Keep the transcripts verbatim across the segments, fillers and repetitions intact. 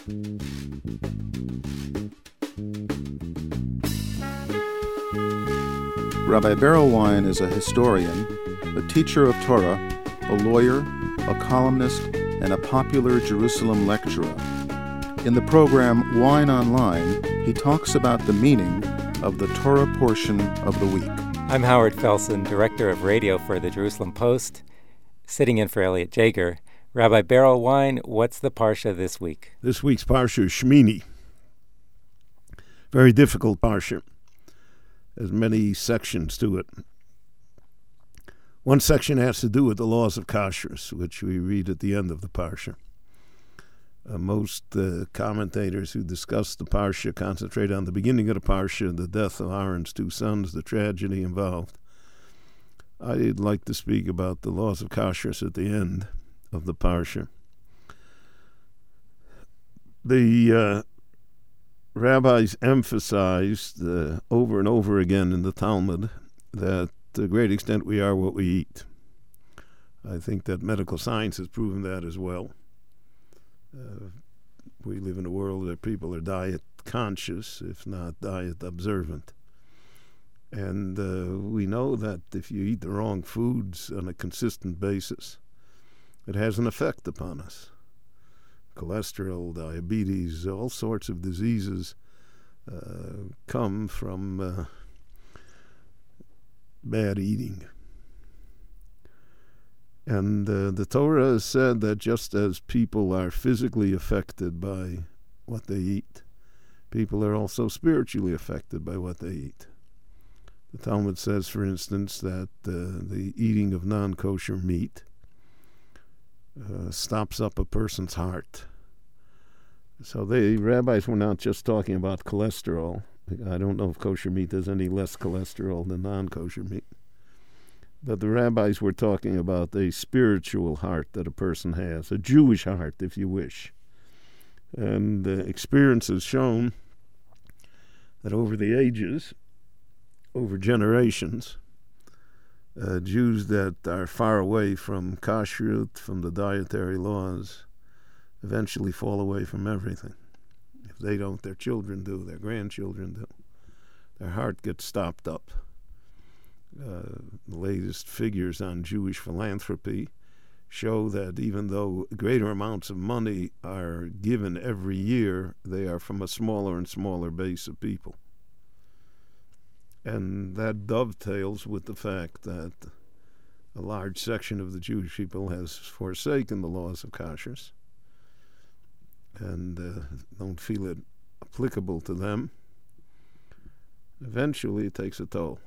Rabbi Berel Wein is a historian, a teacher of Torah, a lawyer, a columnist, and a popular Jerusalem lecturer. In the program Wein Online, he talks about the meaning of the Torah portion of the week. I'm Howard Felsen, director of radio for the Jerusalem Post, sitting in for Elliot Jager. Rabbi Berel Wein, what's the parsha this week? This week's parsha is Shmini. Very difficult parsha. There's many sections to it. One section has to do with the laws of kashrus, which we read at the end of the parsha. Uh, most uh, commentators who discuss the parsha concentrate on the beginning of the parsha, the death of Aaron's two sons, the tragedy involved. I'd like to speak about the laws of kashrus at the end of the parsha. The uh, rabbis emphasized uh, over and over again in the Talmud that to a great extent we are what we eat. I think that medical science has proven that as well. Uh, we live in a world where people are diet conscious, if not diet observant. And uh, we know that if you eat the wrong foods on a consistent basis, it has an effect upon us. Cholesterol, diabetes, all sorts of diseases uh, come from uh, bad eating. And uh, the Torah has said that just as people are physically affected by what they eat, people are also spiritually affected by what they eat. The Talmud says, for instance, that uh, the eating of non-kosher meat uh, stops up a person's heart. So the rabbis were not just talking about cholesterol. I don't know if kosher meat has any less cholesterol than non-kosher meat. But the rabbis were talking about a spiritual heart that a person has, a Jewish heart, if you wish. And uh, experience has shown that over the ages, over generations, uh, Jews that are far away from kashrut, from the dietary laws, eventually fall away from everything. If they don't, their children do, their grandchildren do. Their heart gets stopped up. Uh, the latest figures on Jewish philanthropy show that even though greater amounts of money are given every year, they are from a smaller and smaller base of people. And that dovetails with the fact that a large section of the Jewish people has forsaken the laws of kashrus and uh, don't feel it applicable to them. Eventually it takes a toll.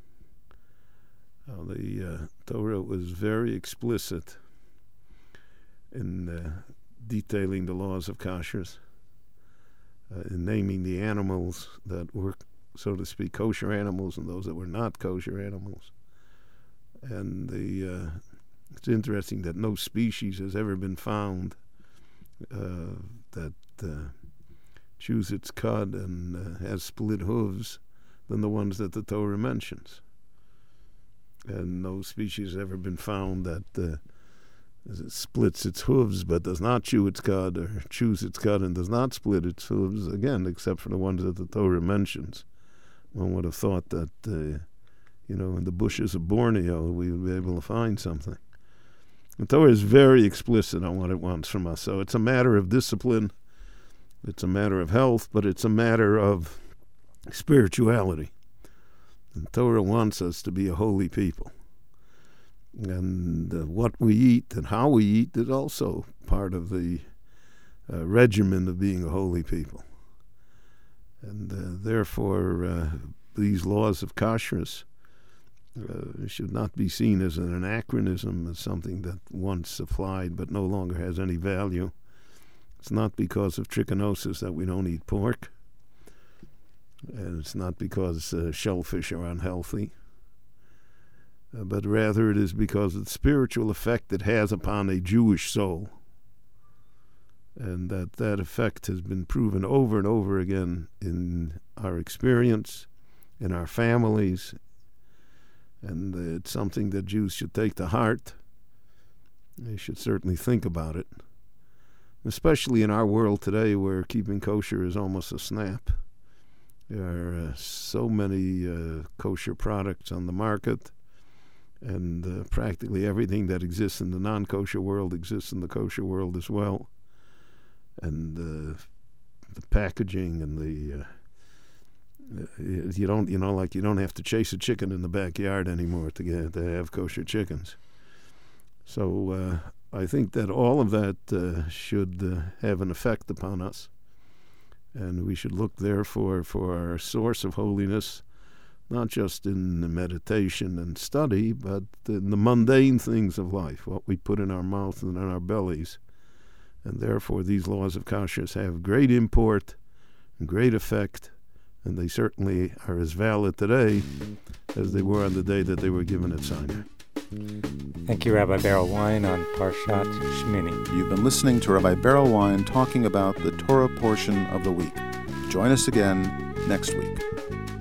Uh, the uh, Torah was very explicit in uh, detailing the laws of kashrus, uh, in naming the animals that were, so to speak, kosher animals and those that were not kosher animals. And the uh, it's interesting that no species has ever been found uh, that uh, chews its cud and uh, has split hooves than the ones that the Torah mentions. And no species has ever been found that uh, it splits its hooves but does not chew its cud, or chews its cud and does not split its hooves, again, except for the ones that the Torah mentions. One would have thought that, uh, you know, in the bushes of Borneo we would be able to find something. The Torah is very explicit on what it wants from us. So it's a matter of discipline, it's a matter of health, but it's a matter of spirituality. The Torah wants us to be a holy people. And uh, what we eat and how we eat is also part of the uh, regimen of being a holy people. And uh, therefore, uh, these laws of kashrus uh, should not be seen as an anachronism, as something that once applied but no longer has any value. It's not because of trichinosis that we don't eat pork. And it's not because uh, shellfish are unhealthy. Uh, but rather it is because of the spiritual effect it has upon a Jewish soul. And that that effect has been proven over and over again in our experience, in our families, and uh, it's something that Jews should take to heart. They should certainly think about it. especially in our world today where keeping kosher is almost a snap. There are uh, so many uh, kosher products on the market, and uh, practically everything that exists in the non-kosher world exists in the kosher world as well. And uh, the packaging and the uh, you don't you know like you don't have to chase a chicken in the backyard anymore to get to have kosher chickens. So uh, I think that all of that uh, should uh, have an effect upon us. And we should look, therefore, for our source of holiness, not just in the meditation and study, but in the mundane things of life, what we put in our mouths and in our bellies. And therefore, these laws of kashrus have great import and great effect, and they certainly are as valid today as they were on the day that they were given at Sinai. Thank you, Rabbi Berel Wein, on Parshat Shmini. You've been listening to Rabbi Berel Wein talking about the Torah portion of the week. Join us again next week.